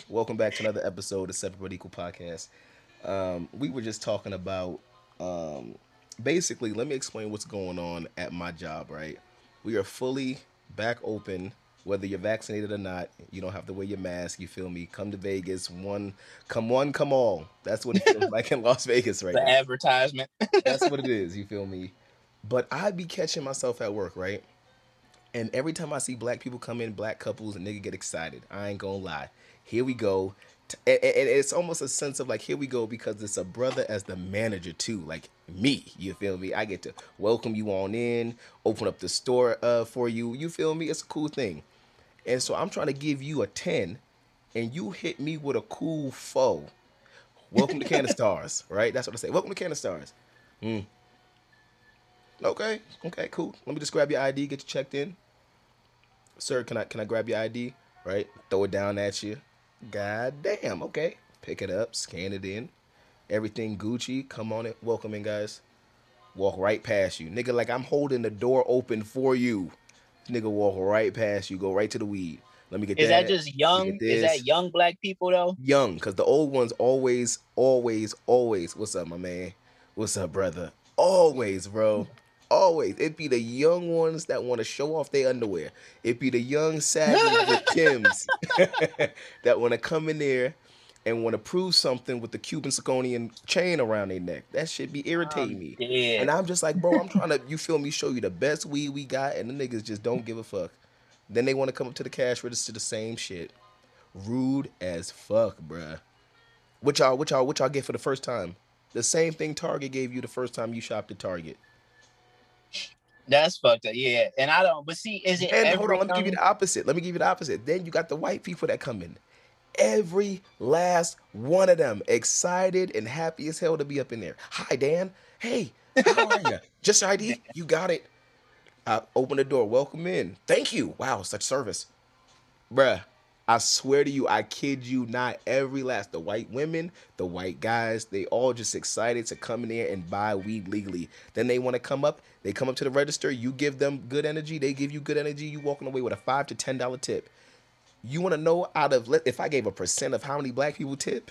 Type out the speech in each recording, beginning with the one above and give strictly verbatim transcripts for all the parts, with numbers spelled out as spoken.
Welcome back to another episode of Separate but Equal Podcast. Um, we were just talking about um, basically, let me explain what's going on at my job, right? We are fully back open, whether you're vaccinated or not. You don't have to wear your mask, you feel me? Come to Vegas, one, come one, come all. That's what it feels like in Las Vegas right The now. advertisement. That's what it is, you feel me? But I be catching myself at work, right? And every time I see black people come in, black couples, and nigga get excited. I ain't gonna lie. Here we go. And it's almost a sense of like, here we go, because it's a brother as the manager too. Like me, you feel me? I get to welcome you on in, open up the store uh, for you. You feel me? It's a cool thing. And so I'm trying to give you a ten, and you hit me with a cool foe. Welcome to Cannon Stars, right? That's what I say. Welcome to Cannon Stars. Mm. Okay, okay, cool. Let me just grab your I D, get you checked in. Sir, can I can I grab your I D? Right? Throw it down at you. God damn, okay. Pick it up, scan it in. Everything Gucci. Come on it. Welcome in, guys. Walk right past you. Nigga, like I'm holding the door open for you. Nigga walk right past you. Go right to the weed. Let me get Is that. that just Let me young? get Is that this. young black people though? Young, because the old ones always, always, always. What's up, my man? What's up, brother? Always, bro. Always. It be the young ones that want to show off their underwear. It be the young saggers with Tim's that want to come in there and want to prove something with the Cuban zirconian chain around their neck. That shit be irritating I'm me. And dead. I'm just like, bro, I'm trying to, you feel me, show you the best weed we got, and the niggas just don't give a fuck. Then they want to come up to the cash register, the same shit. Rude as fuck, bruh. What y'all, what y'all, what y'all get for the first time? The same thing Target gave you the first time you shopped at Target. That's fucked up. Yeah, and I don't. But see, is it Then hold on, every let me give you young? the opposite. Let me give you the opposite. Then you got the white people that come in. Every last one of them excited and happy as hell to be up in there. Hi, Dan. Hey, how are you? Just your I D? You got it. I open the door. Welcome in. Thank you. Wow, such service. Bruh, I swear to you, I kid you not, every last, the white women, the white guys, they all just excited to come in there and buy weed legally. Then they want to come up, they come up to the register, you give them good energy, they give you good energy, you walking away with a five to ten dollar tip. You want to know out of, if I gave a percent of how many black people tip?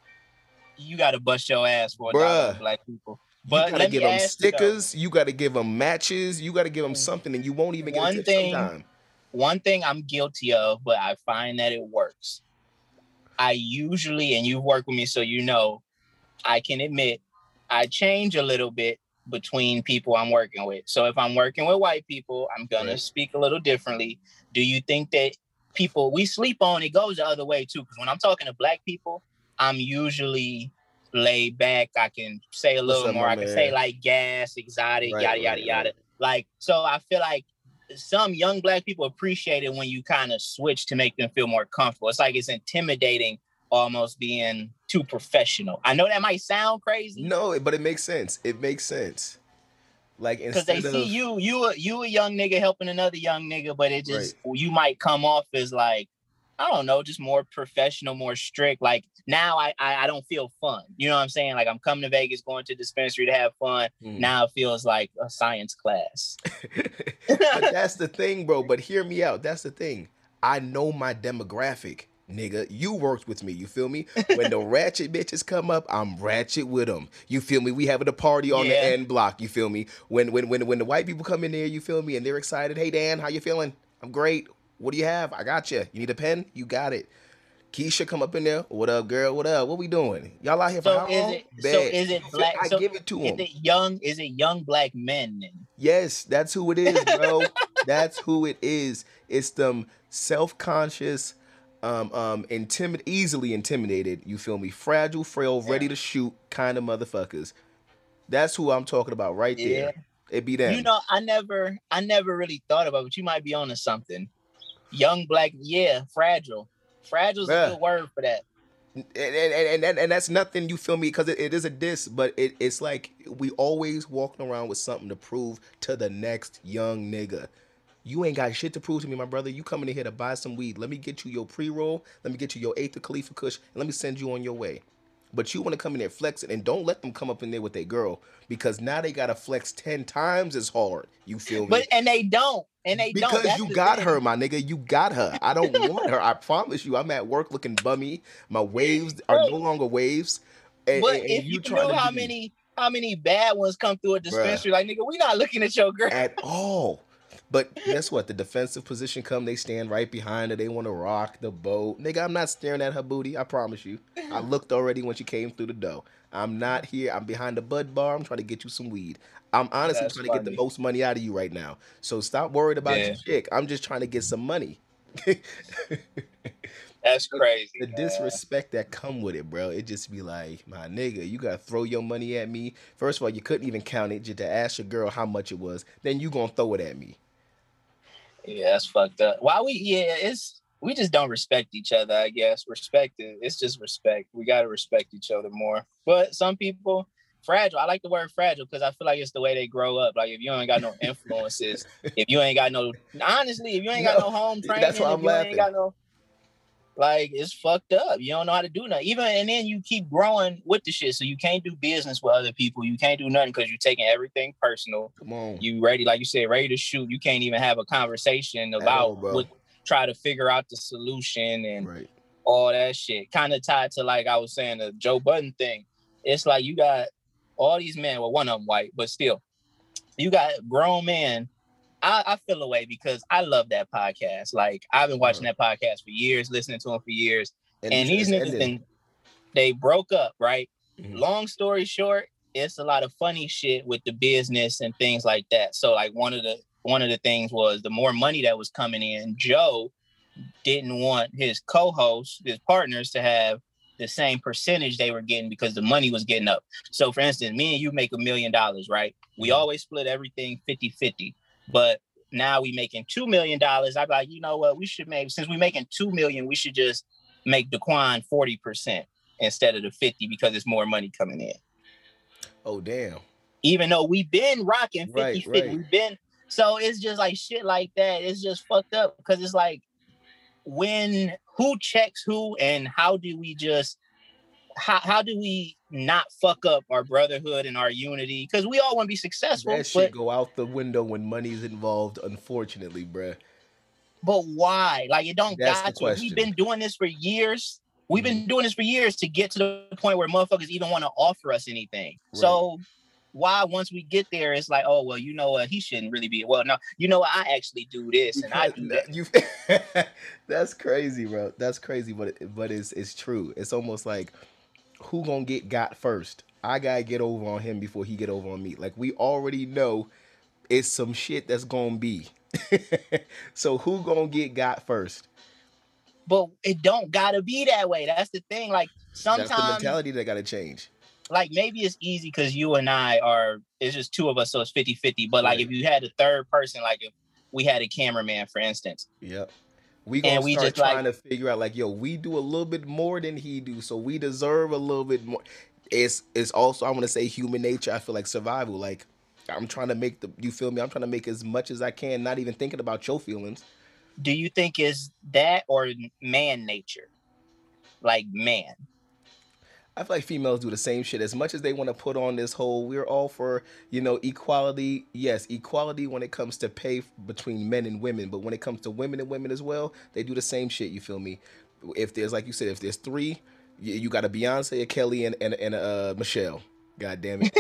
You got to bust your ass for a dollar Bruh, with black people. you But got to let me give them ask you though. stickers, you got to give them matches, you got to give them something, and you won't even get a One tip thing, sometime. one thing I'm guilty of, but I find that it works. I usually, and you've worked with me, so you know, I can admit I change a little bit between people I'm working with. So if I'm working with white people, I'm going to Right. speak a little differently. Do you think that people we sleep on, it goes the other way too? Because when I'm talking to black people, I'm usually laid back. I can say a What's little up, more. my I can say man? like gas, exotic, Right, yada, yada, right, right. yada. Like, so I feel like some young black people appreciate it when you kind of switch to make them feel more comfortable. It's like it's intimidating almost being too professional. I know that might sound crazy No, but it makes sense. It makes sense. Like because they instead see of you, you, a, you a young nigga helping another young nigga, but it right. just you might come off as like I don't know, just more professional, more strict. Like now, I, I I don't feel fun. You know what I'm saying? Like I'm coming to Vegas, going to dispensary to have fun. Mm. Now it feels like a science class. But that's the thing, bro. But hear me out. That's the thing. I know my demographic, nigga. You worked with me. You feel me? When the ratchet bitches come up, I'm ratchet with them. You feel me? We having a party on the Yeah. end block. You feel me? When when when when the white people come in there, you feel me? And they're excited. Hey Dan, how you feeling? I'm great. What do you have? I got you. You need a pen? You got it. Keisha come up in there. What up, girl? What up? What we doing? Y'all out here for So how is long? it? So Bet. is it You feel, black? I So give it to is them. it young? Is it young black men? Then? Yes, that's who it is, bro. That's who it is. It's them self-conscious, um, um, intimid easily intimidated, you feel me? Fragile, frail, ready Yeah. to shoot kind of motherfuckers. That's who I'm talking about right Yeah. there. It be You them. know, I never, I never really thought about, it, but you might be onto something. Young black, yeah, fragile. Fragile is a Bruh. good word for that. And, and, and, and that's nothing, you feel me, because it, it is a diss, but it, it's like we always walking around with something to prove to the next young nigga. You ain't got shit to prove to me, my brother. You coming in here to buy some weed. Let me get you your pre-roll. Let me get you your eighth of Khalifa Kush, and let me send you on your way. But you want to come in there flexing, and don't let them come up in there with their girl, because now they got to flex ten times as hard. You feel me? But and they don't. and they don't. Because That's you the got thing. her, my nigga. You got her. I don't want her. I promise you. I'm at work looking bummy. My waves are Bro, no longer waves. And, but and, and if you you trying knew to how be, many how many bad ones come through a bruh, dispensary, like nigga, we not looking at your girl. at all. But guess what? The defensive position come, they stand right behind her. They want to rock the boat. Nigga, I'm not staring at her booty. I promise you. I looked already when she came through the door. I'm not here. I'm behind the bud bar. I'm trying to get you some weed. I'm honestly That's trying to get the funny. most money out of you right now. So stop worried about Yeah, your chick. I'm just trying to get some money. that's But crazy, the man. disrespect that come with it, bro, it just be like, my nigga, you gotta throw your money at me. First of all, you couldn't even count it just to ask your girl how much it was. Then you gonna throw it at me. Yeah, that's fucked up. Why we? Yeah, it's we just don't respect each other. I guess respect it. It's just respect. We gotta respect each other more. But some people fragile. I like the word fragile because I feel like it's the way they grow up. Like if you ain't got no influences, if you ain't got no honestly, if you ain't got No, no home that's training, why if I'm you ain't laughing. got no like it's fucked up. You don't know how to do nothing. Even and then you keep growing with the shit. So you can't do business with other people. You can't do nothing because you're taking everything personal. Come on. You ready, like you said, ready to shoot. You can't even have a conversation At all, about bro. what try to figure out the solution and Right. all that shit. Kind of tied to like I was saying, the Joe Budden thing. It's like you got all these men, well, one of them white, but still, you got grown men. I, I feel away because I love that podcast. Like I've been watching Uh-huh. that podcast for years, listening to them for years. And you And said these it's niggas ending. then they broke up, right? Mhm. Long story short, it's a lot of funny shit with the business and things like that. So like one of the one of the things was the more money that was coming in, Joe didn't want his co-hosts, his partners to have the same percentage they were getting because the money was getting up. So for instance, me and you make a million dollars, right? We Mhm. always split everything fifty-fifty. But now we making two million dollars. I'm like, you know what? We should make, since we making two million, we should just make Daquan forty percent instead of the fifty because it's more money coming in. Oh damn. Even though we've been rocking Right, fifty-fifty, right. we've been, so it's just like shit like that. It's just fucked up because it's like, when who checks who and how do we just how, how do we not fuck up our brotherhood and our unity, because we all want to be successful, That shit but go out the window when money's involved, unfortunately, bruh. but why? Like it don't That's the got to. We've question. been doing this for years. We've Mhm. been doing this for years to get to the point where motherfuckers even want to offer us anything. Right. So why, once we get there, it's like, oh well, you know what, he shouldn't really be, well no, you know what, I actually do this and I Because do that. you that's crazy, bro. That's crazy, but it, but it's it's true. It's almost like who gonna get got first? I gotta get over on him before he get over on me. Like we already know it's some shit that's gonna be. So who gonna get got first? But it don't gotta be that way. That's the thing. Like That's the sometimes, mentality that gotta change. like maybe it's easy because you and I are, it's just two of us, so it's fifty-fifty. But like Right. if you had a third person, like if we had a cameraman, for instance, Yep. We gonna and we start just like, trying to figure out like, yo, we do a little bit more than he do, so we deserve a little bit more. It's it's also I want to say human nature. I feel like survival. Like I'm trying to make the you feel me. I'm trying to make as much as I can, not even thinking about your feelings. do you think is that or man nature? Like man. I feel like females do the same shit as much as they want to put on this whole we're all for, you know, equality. Yes, equality when it comes to pay f- between men and women, but when it comes to women and women as well, they do the same shit, you feel me? If there's like you said, if there's three, you, you got a Beyonce, a Kelly and and, and uh Michelle. God damn it.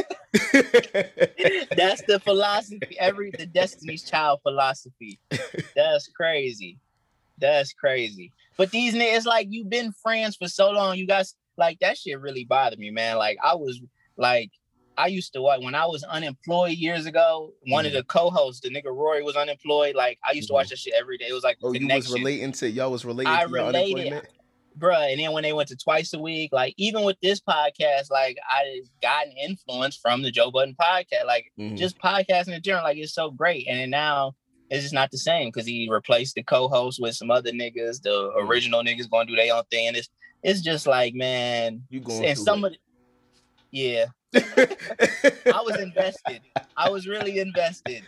That's the philosophy, every the Destiny's Child philosophy. That's crazy. That's crazy. But these niggas, it's like you've been friends for so long. You guys, like that shit really bothered me, man. Like I was like, I used to watch when I was unemployed years ago. One of Mhm. the co-hosts, the nigga Rory, was unemployed. Like I used to watch Mhm. that shit every day. It was like Oh, a you was connection. relating to y'all was relating I to your related, unemployment? bruh. And then when they went to twice a week, like even with this podcast, like I got an influence from the Joe Budden podcast. Like Mhm. just podcasting in general, like it's so great. And then now it's just not the same because he replaced the co-host with some other niggas. The Mm. original niggas gonna do their own thing. And it's it's just like, man, You going and through some of the, yeah, it. I was invested. I was really invested.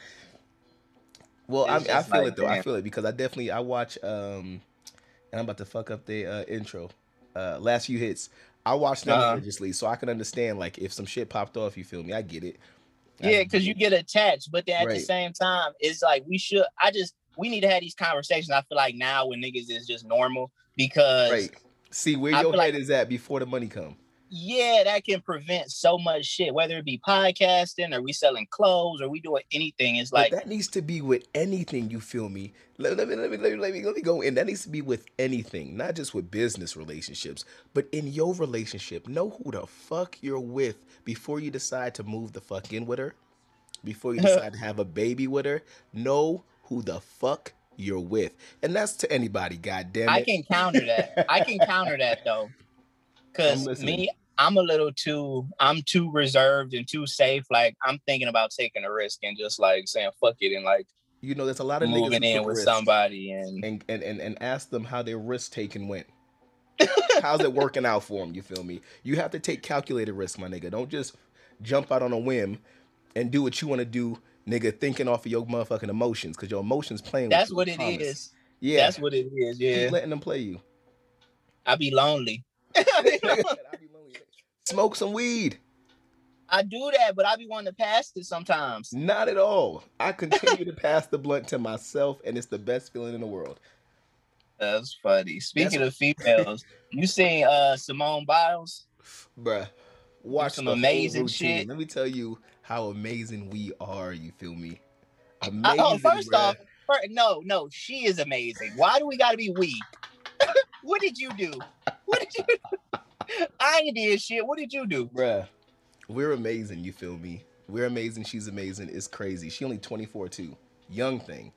Well, I It's mean, I just feel like, it though. I damn. feel it because I definitely I watch um and I'm about to fuck up the uh, intro. Uh last few hits. I watch them Uh-huh. religiously so I can understand like if some shit popped off, you feel me? I get it. Yeah, because you get attached, but then at right. the same time, it's like we should. I just we need to have these conversations. I feel like now when niggas is just normal because right. See where I your feel head like, is at before the money come. Yeah, that can prevent so much shit. Whether it be podcasting or we selling clothes or we doing anything, it's like but that needs to be with anything. You feel me? Let, let me let me let me let me let me go in. That needs to be with anything, not just with business relationships, but in your relationship. Know who the fuck you're with before you decide to move the fuck in with her. Before you decide to have a baby with her, know who the fuck you're with, and that's to anybody. God damn it! I can counter that. I can counter that though, because me, I'm a little too, I'm too reserved and too safe. Like I'm thinking about taking a risk and just like saying fuck it and like you know, there's a lot of moving niggas who in with risks. somebody and and, and and and ask them how their risk taking went. How's it working out for them? You feel me? You have to take calculated risk, my nigga. Don't just jump out on a whim and do what you want to do, nigga, thinking off of your motherfucking emotions, because your emotions playing that's with you. what it promise. is. Yeah. That's what it is. Yeah. Keep letting them play you. I be lonely. Smoke some weed. I do that, but I be wanting to pass it sometimes. Not at all. I continue to pass the blunt to myself, and it's the best feeling in the world. That's funny. Speaking That's... of females, you seen uh, Simone Biles? Bruh, watch some the amazing whole routine. shit. Let me tell you how amazing we are. You feel me? Amazing. Uh, oh, first bruh. off, first, no, no, she is amazing. Why do we got to be we? What did you do? What did you do? I ain't did shit. What did you do? Bruh, we're amazing. You feel me? We're amazing. She's amazing. It's crazy. She only twenty-four too. Young thing.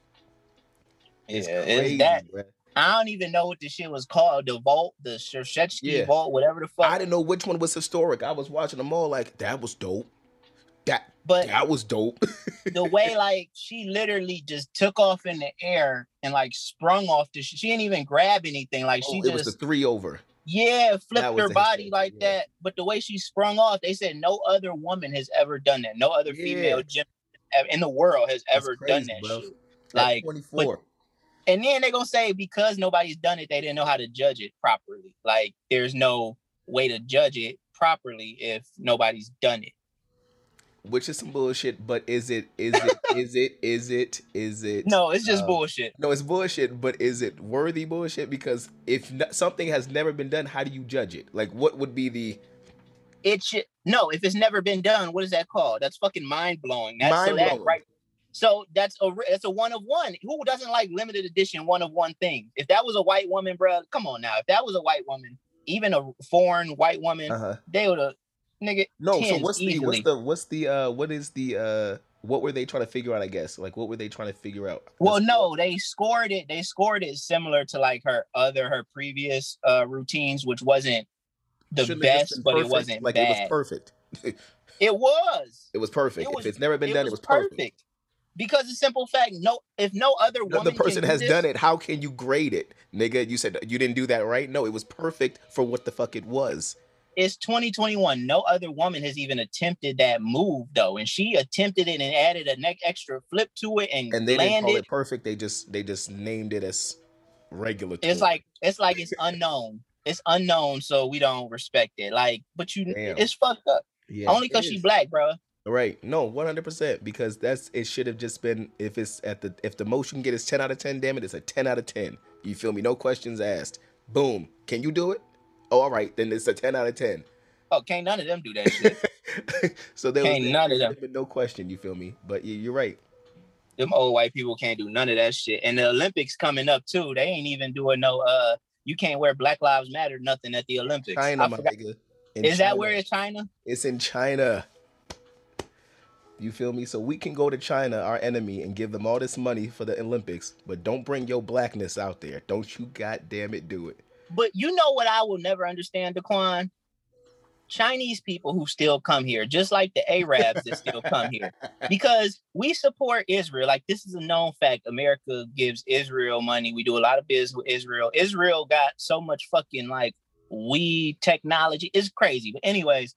It's yeah, crazy, that, bruh. I don't even know what the shit was called. The vault, the Shershetsky yeah. vault, whatever the fuck. I didn't know which one was historic. I was watching them all like, that was dope. That, but that was dope. The way, like, she literally just took off in the air and, like, sprung off the sh- She didn't even grab anything. Like, oh, she it just... was the three over. Yeah, flipped her body history. like yeah. that. But the way she sprung off, they said no other woman has ever done that. No other yeah. female gym in the world has That's ever crazy, done that bro. shit. At like twenty-four. But, and then they're gonna say because nobody's done it, they didn't know how to judge it properly. Like there's no way to judge it properly if nobody's done it. Which is some bullshit, but is it, is it, is it, is it, is it? No, it's just uh, bullshit. No, it's bullshit, but is it worthy bullshit? Because if no, something has never been done, how do you judge it? Like, what would be the... It should... No, if it's never been done, what is that called? That's fucking mind-blowing. That's mind-blowing. So that, right? So that's a, that's a one of one. Who doesn't like limited edition one of one thing? If that was a white woman, bro, come on now. If that was a white woman, even a foreign white woman, uh-huh. they would have... Nigga, no. So what's easily. the what's the what's the uh what is the uh what were they trying to figure out? I guess like what were they trying to figure out? Well, the no, they scored it. They scored it similar to like her other her previous uh routines, which wasn't the Shouldn't best, but it wasn't like bad. It was perfect. It was. It was perfect. It was, if it's never been it done, was it was perfect. perfect. Because the simple fact, no, if no other woman, the person can has do done this, it. How can you grade it, nigga? You said you didn't do that right. No, it was perfect for what the fuck it was. It's twenty twenty-one. No other woman has even attempted that move, though, and she attempted it and added a neck extra flip to it, and and they landed. didn't call it perfect. They just they just named it as regular. It's like it's like it's unknown. It's unknown, so we don't respect it. Like, but you, Damn. It's fucked up. Yeah, only because she black, bro. Right? No, one hundred percent. Because that's it. Should have just been if it's at the if the most you can get is ten out of ten. Damn it, it's a ten out of ten. You feel me? No questions asked. Boom. Can you do it? Oh, all right, then it's a ten out of ten. Oh, can't none of them do that shit. So there can't was none of them. Been no question, you feel me? But you're right. Them old white people can't do none of that shit. And the Olympics coming up too. They ain't even doing no. Uh, you can't wear Black Lives Matter nothing at the Olympics. China, my nigga. In Is China. That where it's China? It's in China. You feel me? So we can go to China, our enemy, and give them all this money for the Olympics, but don't bring your blackness out there. Don't you goddamn it do it. But you know what I will never understand, Daquan? Chinese people who still come here, just like the Arabs that still come here. Because we support Israel. Like, this is a known fact. America gives Israel money. We do a lot of business with Israel. Israel got so much fucking, like, weed technology. It's crazy. But anyways,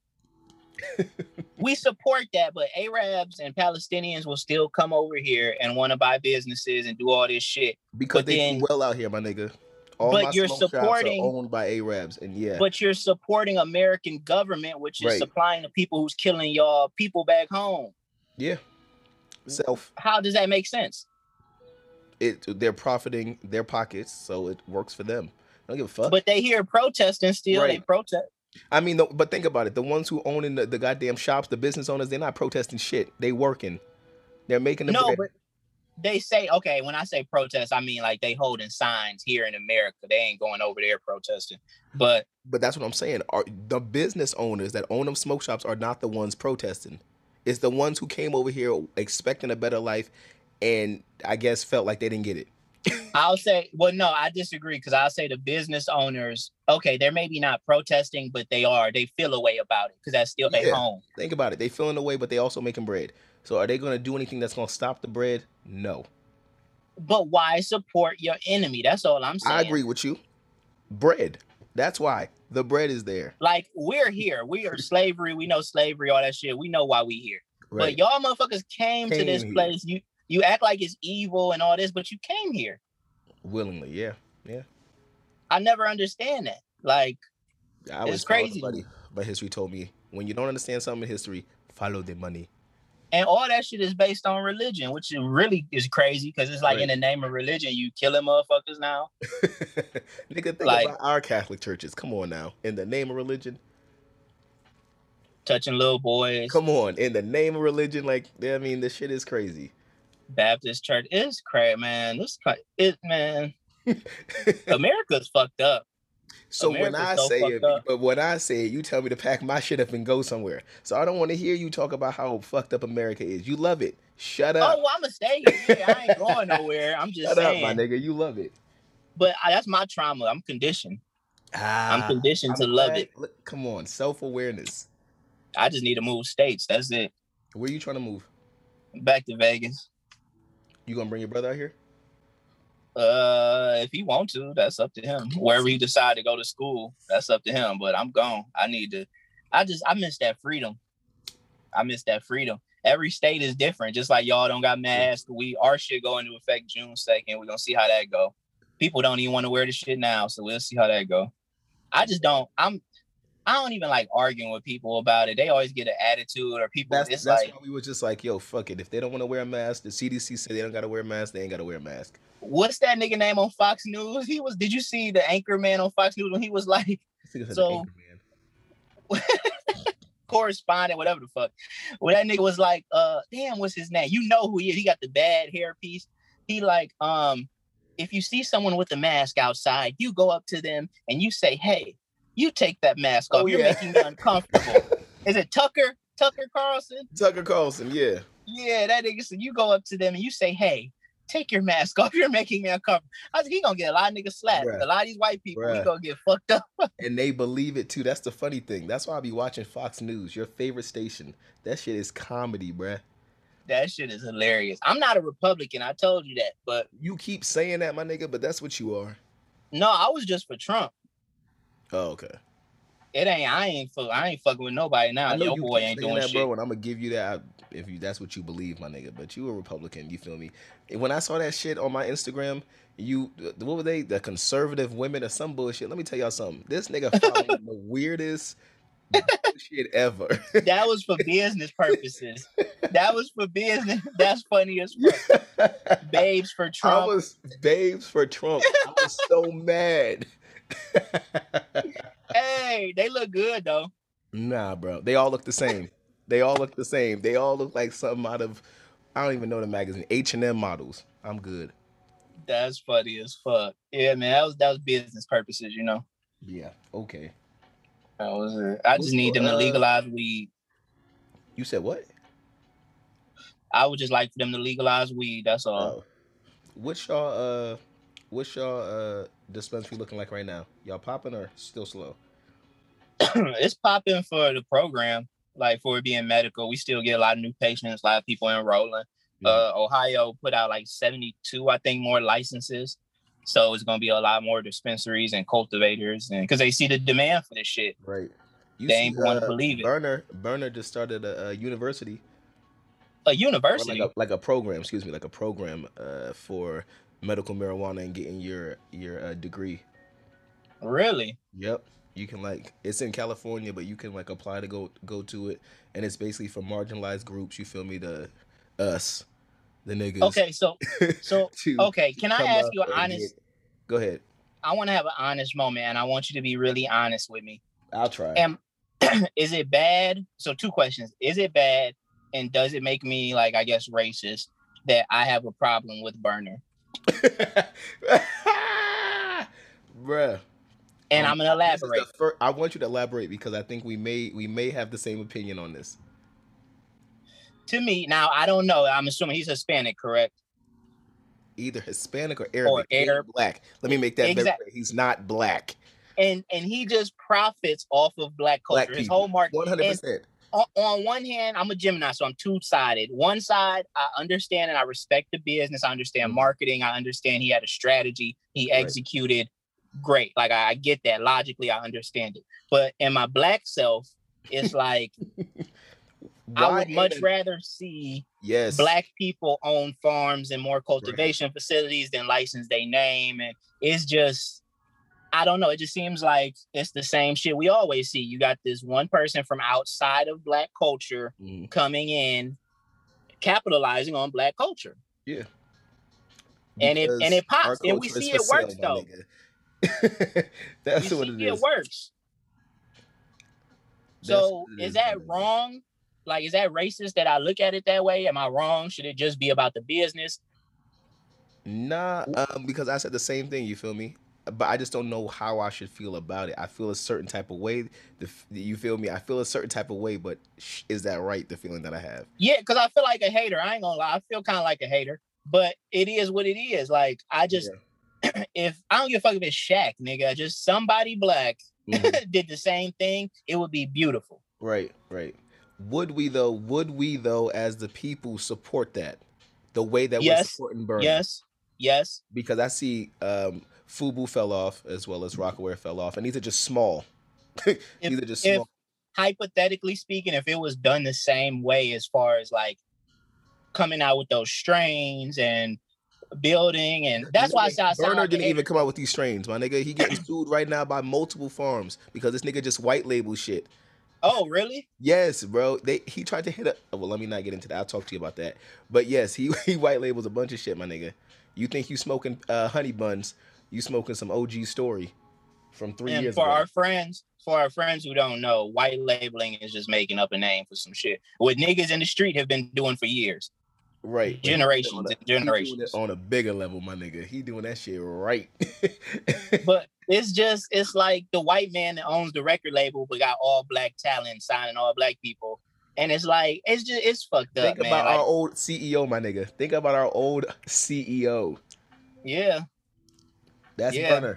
we support that. But Arabs and Palestinians will still come over here and want to buy businesses and do all this shit. Because but they then, do well out here, my nigga. All my but you're smoke shops are supporting, owned by Arabs, and yeah, but you're supporting American government, which is right, supplying the people who's killing y'all people back home. yeah, self. How does that make sense? It they're profiting their pockets, so it works for them. I don't give a fuck. But they here protesting still. They Right. protest. I mean, the, but think about it. The ones who owning the, the goddamn shops, the business owners, they're not protesting shit. They working. They're making the No, bread. but they say, okay, when I say protest, I mean like they holding signs here in America. They ain't going over there protesting. But But that's what I'm saying. Are the business owners that own them smoke shops are not the ones protesting. It's the ones who came over here expecting a better life, and I guess felt like they didn't get it. I'll say, well, no, I disagree because I'll say the business owners, okay, they're maybe not protesting, but they are. They feel a way about it because that's still their Yeah. home. Think about it. They feeling the way, but they also making bread. So are they going to do anything that's going to stop the bread? No. But why support your enemy? That's all I'm saying. I agree with you. Bread. That's why the bread is there. Like, we're here. We are slavery. We know slavery, all that shit. We know why we here. Right. But y'all motherfuckers came, Came to this here. place. You you act like it's evil and all this, but you came here. Willingly, yeah, yeah. I never understand that. Like, I It's was crazy. Buddy, but history told me when you don't understand something in history, follow the money. and all that shit is based on religion, which is really is crazy because it's like Right. in the name of religion, you killing motherfuckers now. Nigga, think Like- about our Catholic churches. Come on now, in the name of religion. Touching little boys. Come on, in the name of religion. Like, I mean, this shit is crazy. Baptist church. It's crazy, man. This cra- it man. America's fucked up. So when America's I so say fucked it, up. but when I say it, you tell me to pack my shit up and go somewhere. So I don't want to hear you talk about how fucked up America is. You love it. Shut Oh, up. well, I'ma stay here. Yeah, I ain't going nowhere. I'm just Shut saying. up, my nigga. You love it. But I, that's my trauma. I'm conditioned. Ah, I'm conditioned I'm to love glad- it. look, come on, self awareness. I just need to move states. That's it. Where you trying to move? Back to Vegas. You gonna bring your brother out here? Uh, if he want to, that's up to him. Wherever he decide to go to school, that's up to him. But I'm gone. I need to. I just I miss that freedom. I miss that freedom. Every state is different. Just like y'all don't got masks, we our shit go into effect June second. We're gonna see how that go. People don't even want to wear the shit now, so we'll see how that go. I just don't. I'm. I don't even like arguing with people about it. They always get an attitude, or people. That's, it's that's like, why we were just like, yo, fuck it. If they don't want to wear a mask, the C D C said they don't gotta wear a mask. They ain't gotta wear a mask. what's that nigga name on Fox News? He was. Did you see the anchor man on Fox News when he was like This nigga said So- the anchor man. correspondent, whatever the fuck? Well, that nigga was like, uh, damn, what's his name? You know who he is? He got the bad hair piece. He like, um, if you see someone with a mask outside, you go up to them and you say, hey, you take that mask off. Oh, You're yeah. making me uncomfortable. Is it Tucker? Tucker Carlson? Tucker Carlson, yeah. Yeah, that nigga. So you go up to them and you say, hey, take your mask off. You're making me uncomfortable. I was like, he gonna get a lot of niggas slapped. Bruh. A lot of these white people, he Bruh. gonna get fucked up. And they believe it too. That's the funny thing. That's why I be watching Fox News, your favorite station. That shit is comedy, bruh. That shit is hilarious. I'm not a Republican. I told you that. But You keep saying that, my nigga, but that's what you are. no, I was just for Trump. Oh, okay. It ain't. I ain't. Fuck, I ain't fucking with nobody now. I know Your you boy keep ain't saying doing that, shit. bro, and I'm gonna give you that if you that's what you believe, my nigga. But you a Republican, you feel me? When I saw that shit on my Instagram, you what were they? The conservative women or some bullshit. Let me tell y'all something. This nigga following the weirdest bullshit ever. That was for business purposes. That was for business. That's funny as fuck. Babes for I Trump. was babes for Trump. I was so mad. Hey, they look good though. Nah, bro. They all look the same. They all look the same. They all look like something out of I don't even know the magazine. H and M models. I'm good. That's funny as fuck. Yeah, man. That was that was business purposes. You know. Yeah. Okay. That was it. I just need them to Uh, legalize weed. You said what? I would just like for them to legalize weed. That's all. Oh. What's y'all uh what's y'all uh dispensary looking like right now? Y'all popping or still slow? It's popping for the program, like for it being medical. We still get a lot of new patients, a lot of people enrolling. Mhm. Uh, Ohio put out like seventy-two, I think, more licenses. So it's gonna be a lot more dispensaries and cultivators, and because they see the demand for this shit. Right. You They ain't wanna believe it. Burner Burner just started a, a university. A Or university. like a like a program, excuse me, like a program uh for medical marijuana and getting your your uh, degree. Really? Yep. You can like it's in California, but you can like apply to go go to it, and it's basically for marginalized groups. You feel me? The us, the niggas, Okay, so so to okay, to can I come ask up you an and get. honest Go ahead. I want to have an honest moment and I want you to be really honest with me. I'll try. Am is it bad? So two questions. Is it bad and does it make me like I guess racist that I have a problem with Burner? Bruh. And Um, I'm gonna this is the elaborate. first. I want you to elaborate because I think we may we may have the same opinion on this. To me, now I don't know. I'm assuming he's Hispanic, correct? Either Hispanic or Arabic. Or He ain't Arab. black. Let me make that very Exactly. clear. He's not black. And and he just profits off of black culture. Black His people. whole market. One hundred And percent. on, on one hand, I'm a Gemini, so I'm two-sided. One side, I understand and I respect the business. I understand Mhm. marketing. I understand he had a strategy. He Right. executed great. Like I, I get that. Logically, I understand it. But in my black self, it's like I Why would much ain't a- rather see Yes. black people own farms and more cultivation facilities than license their name. And it's just, I don't know. It just seems like it's the same shit we always see. You got this one person from outside of black culture Mhm. coming in, capitalizing on black culture. Yeah. And it and it Because our pops. And we culture is see for it works sale, my though. nigga. That's We what see it it is. works. That's So what it is is, that my nigga. wrong? Like, is that racist that I look at it that way? Am I wrong? Should it just be about the business? Nah, um, because I said the same thing. You feel me? But I just don't know how I should feel about it. I feel a certain type of way. The, f- you feel me? I feel a certain type of way, but sh- is that right? The feeling that I have. Yeah, because I feel like a hater. I ain't gonna lie. I feel kind of like a hater, but it is what it is. Like, I just, Yeah. if I don't give a fuck if it's Shaq, nigga, just somebody black Mhm. did the same thing, it would be beautiful. Right, right. Would we though? Would we though, as the people, support that the way that we're Yes, supporting Burner? yes, yes. Because I see um, Fubu fell off as well as Rockaware fell off, and these are just small. If, These are just if small. hypothetically speaking, if it was done the same way as far as like coming out with those strains and building, and that's why I Nigga, say I sound Burner like a didn't hater. even come out with these strains, my nigga. He getting sued right now by multiple farms because this nigga just white label shit. Oh, really? Yes, bro. They he tried to hit a. Well, let me not get into that. I'll talk to you about that. But yes, he he white labels a bunch of shit, my nigga. You think you smoking uh, honey buns? You smoking some O G story from three And years for ago. our friends, for our friends who don't know, white labeling is just making up a name for some shit. What niggas in the street have been doing for years. Right. But he doing it Generations on a- and he doing it generations. on a bigger level, my nigga. He doing that shit right. But it's just, it's like the white man that owns the record label but got all black talent signing all black people. And it's like, it's just, it's fucked up, Think man. about Like, our old C E O, my nigga. Think about our old C E O. yeah. That's Yeah. Burner.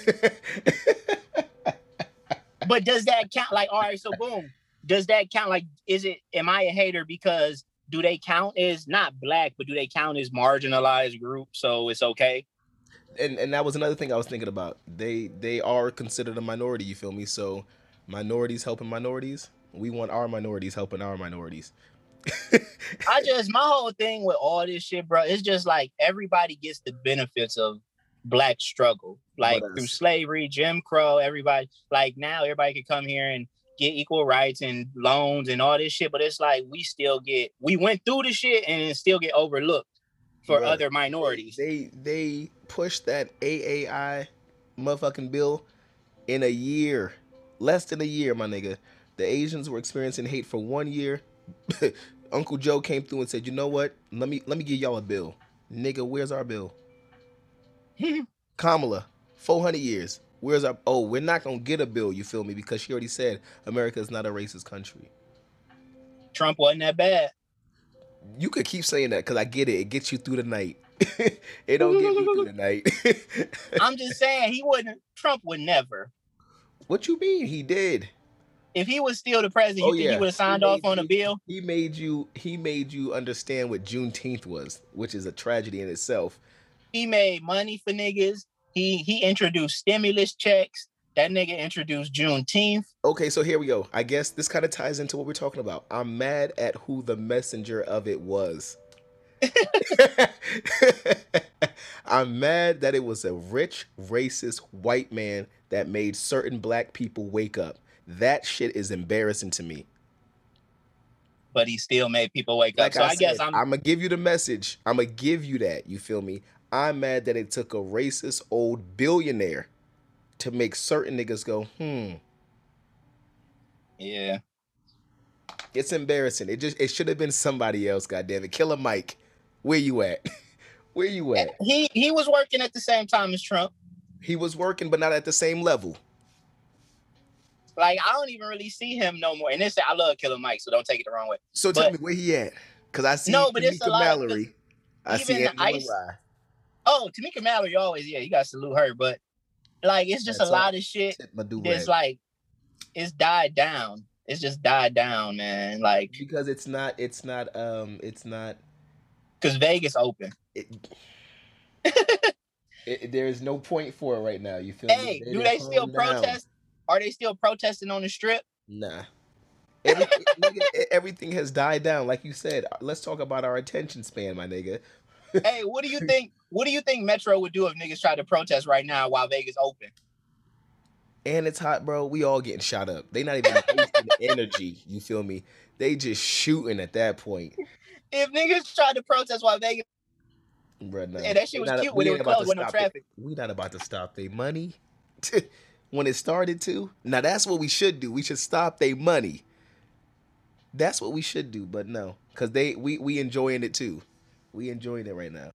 But does that count? Like, all right, so boom. Does that count? Like, is it, am I a hater because do they count as not black, but do they count as marginalized group? So it's okay. and and that was another thing I was thinking about. They they are considered a minority. You feel me? So minorities helping minorities. We want our minorities helping our minorities. I just, my whole thing with all this shit, bro, it's just like everybody gets the benefits of black struggle. Like But us. through slavery, Jim Crow, everybody, like now everybody can come here and get equal rights and loans and all this shit. But it's like we still get, we went through the shit and still get overlooked for Bruh, other minorities. They they pushed that A A I motherfucking bill in a year, less than a year, my nigga. The Asians were experiencing hate for one year. Uncle Joe came through and said, "You know what? Let me let me give y'all a bill, nigga. Where's our bill?" Kamala, four hundred years. Where's our? Oh, we're not gonna get a bill. You feel me? Because she already said America is not a racist country. Trump wasn't that bad. You could keep saying that because I get it. It gets you through the night. It don't get me through the night. I'm just saying he wouldn't, Trump would never. What you mean? He did. If he was still the president, Oh, you think yeah. he would have signed He off made on a you- bill? He made you. He made you understand what Juneteenth was, which is a tragedy in itself. He made money for niggas. He he introduced stimulus checks. That nigga introduced Juneteenth. Okay, so here we go. I guess this kind of ties into what we're talking about. I'm mad at who the messenger of it was. I'm mad that it was a rich, racist white man that made certain black people wake up. That shit is embarrassing to me. But he still made people wake up. Like So I I guess said, I'm I'm gonna give you the message. I'm gonna give you that. You feel me? I'm mad that it took a racist old billionaire to make certain niggas go, hmm. yeah. It's embarrassing. It just it should have been somebody else. Goddamn it, Killer Mike, where you at? Where you at? He he was working at the same time as Trump. He was working, but not at the same level. Like I don't even really see him no more. And this I love Killer Mike, so don't take it the wrong way. So but, tell me where he at? Cause I see no, but it's a Tamika lot of Mallory. I see even Angela Ice. Rye. Oh, Tamika Mallory always, yeah, you gotta salute her. But like it's just That's a lot of shit that's like it's died down. It's just died down, man. Like because it's not, it's not, um, it's not. Because Vegas open. It, it, there is no point for it right now. You feel hey, me? They do they still protest? Are they still protesting on the strip? Nah. Everything, nigga, everything has died down. Like you said, let's talk about our attention span, my nigga. Hey, what do you think? What do you think Metro would do if niggas tried to protest right now while Vegas open? And it's hot, bro. We all getting shot up. They not even wasting energy. You feel me? They just shooting at that point. If niggas tried to protest while Vegas, bro, no. and that shit was not, cute when it was closed with no traffic. It. We not about to stop their money. When it started to. Now that's what we should do. We should stop their money. That's what we should do. But no, because they we we enjoying it too. We enjoying it right now.